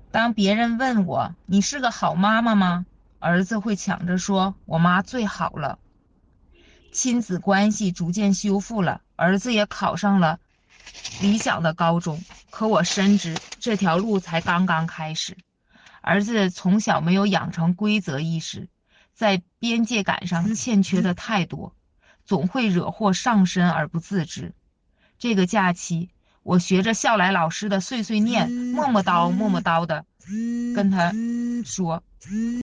当别人问我你是个好妈妈吗？儿子会抢着说我妈最好了。亲子关系逐渐修复了，儿子也考上了理想的高中。可我深知这条路才刚刚开始。儿子从小没有养成规则意识，在边界感上欠缺的太多，总会惹祸上身而不自知。这个假期，我学着笑来老师的碎碎念，磨磨叨磨磨叨的跟他说。